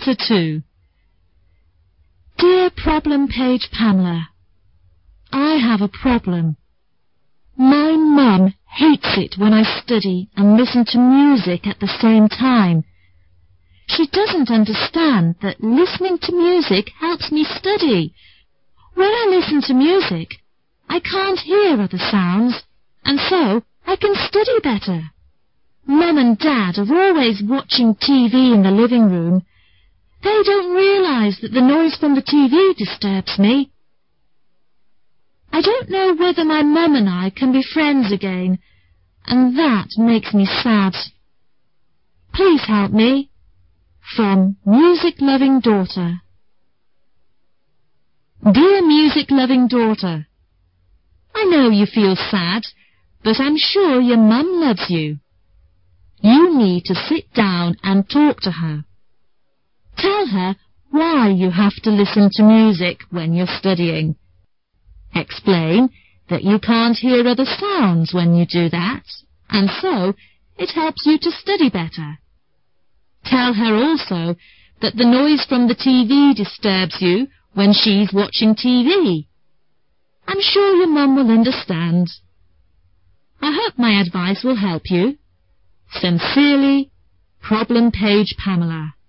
Letter 2. Dear Problem Page Pamela, I have a problem. My mum hates it when I study and listen to music at the same time. She doesn't understand that listening to music helps me study. When I listen to music, I can't hear other sounds, and so I can study better. Mum and Dad are always watching TV in the living room. They don't realise that the noise from the TV disturbs me. I don't know whether my mum and I can be friends again, and that makes me sad. Please help me. From Music-Loving Daughter. Dear music-loving daughter, I know you feel sad, but I'm sure your mum loves you. You need to sit down and talk to her. Tell her why you have to listen to music when you're studying. Explain that you can't hear other sounds when you do that, and so it helps you to study better. Tell her also that the noise from the TV disturbs you when she's watching TV. I'm sure your mum will understand. I hope my advice will help you. Sincerely, Problem Page Pamela.